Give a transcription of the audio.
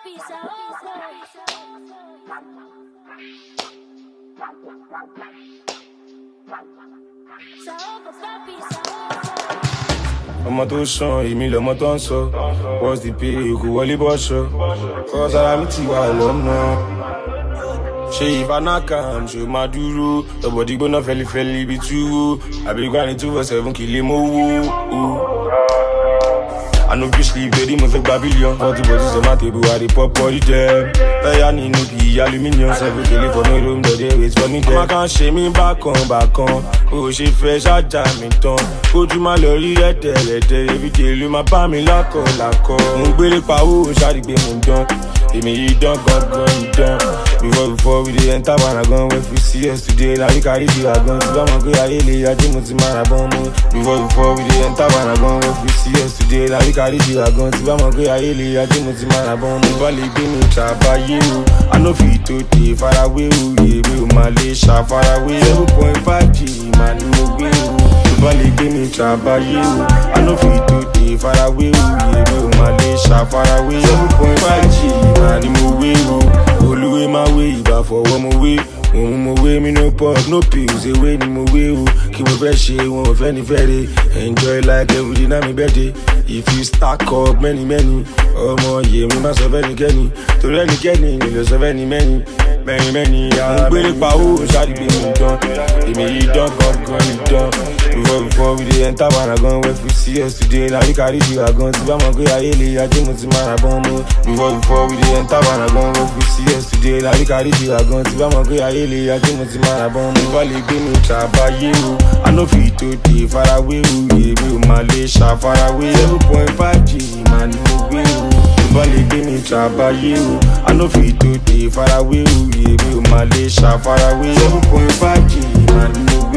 Ọmọ tó sàn, èmi lọmọ tó ń sọ. What's the pay? Kò wọlé bọ́ṣọ. Kọ́sára mi ti wà lọ́nà. Ṣé ìfanakam ṣe máa dúró? Ọ̀bọ̀dì gbóná fẹ́lifẹ́li ibi túwó. Àbígbá ni 247 kì í lè mówó. I no be sleep, baby, mo fẹ́ gba billion. 40 bottles on my table, I dey pop all the dem. Táyà nínú kì í aluminium. 7 kele for no room, they dey wait for me there. Ọmọ kan ṣe mí bákan. O ṣe fẹ́ ṣájà mi tán. Ojú máa lọ rí rẹ́tẹ̀rẹ́tẹ̀. Everyday ló máa bá mi lákọ̀ọ́lákọ̀. Mo ń gbélé pawó, ṣáàdìgbé mo ń dán. Èmi yìí dán gangan ìdán. Before we dey enter Panagon, when we see us today, like we carry the wagon. Tí bá mọ̀ pé ayé lè yájú, mo ti máa ra bọ́n mú. Before we dey enter Panagon, when we see us today, like we carry the wagon. Tí bá mọ̀ pé ayé lè yájú, mo ti máa ra bọ́n mú. Bá lè gbé mi ṣàbáyé o, I no fit to dey faraway o. Èmi ò máa lè ṣàfarawé. 7.5G máa ní mo gbé o. Bá lè gbé mi ṣàbáyé o, I no fit to dey faraway o. Èmi ò máa lè ṣàfarawé. 7.5G máa ní mo gbé o. Olúwe máa wé ìbá fọwọ́ mo wé. Òun mo wé mi no pop no pills ewé ni mo wé o. Kí mo fẹ́ ṣe wọn ò fẹ́ ní fẹ́re. Enjoy like everyday náà mi birthday. If you stack up many ọmọ yè mi má sọ fẹ́nikẹ́ni. Torí ẹnikẹ́ni ni lè sọ fẹ́ni many. Àwọn gbélé pawó ṣáàdìgbé mi dán. Èmi yìí dán gangan ìdán. Before we dey enter Panagon, when we see us today, like we carry the wagon. Tí bá mọ̀ pé ayé lè yájú, mo ti máa ra bọ́n mú. Before we dey enter Panagon, when we see us today, like we carry the wagon. Tí bá mọ̀ pé ayé lè yájú, mo ti máa ra bọ́n mú. Bá lè gbé mi ṣàbáyé o, I no fit to dey faraway o. Èmi ò máa lè ṣàfarawé. 7.5G máa ní mo gbé o. Bá lè gbé mi ṣàbáyé o, I no fit to dey faraway o. Èmi ò máa lè ṣàfarawé. 7.5G máa ní mo gbé o.